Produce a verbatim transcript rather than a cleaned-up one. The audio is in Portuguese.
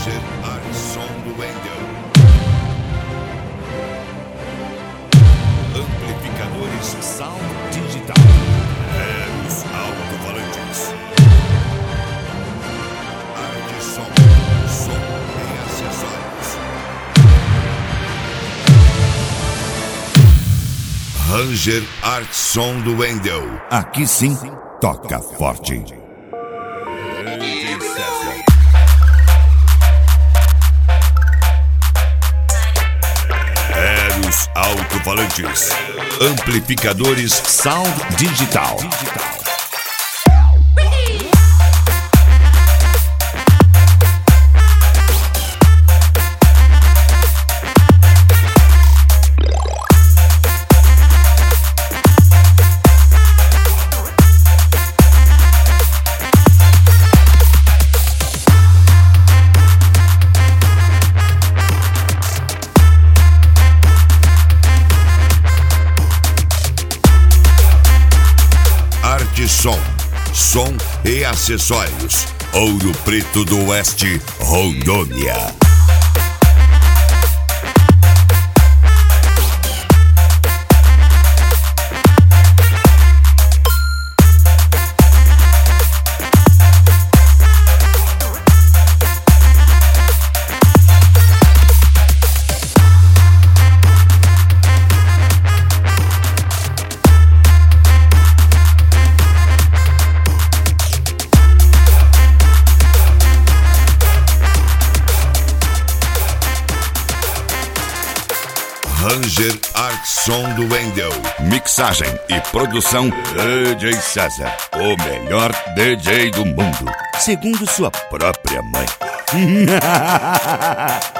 Ranger Art Som do Wendel. Amplificadores Sound Digital. É os alto-falantes. Art Som, som e acessórios. Ranger Art Som do Wendel. Aqui sim, toca forte. Eros alto-falantes. Amplificadores Sound Digital. Som, som e acessórios. Ouro Preto do Oeste, Rondônia. Ranger Art Som do Wendel. Mixagem e produção D J César, o melhor D J do mundo, segundo sua própria mãe.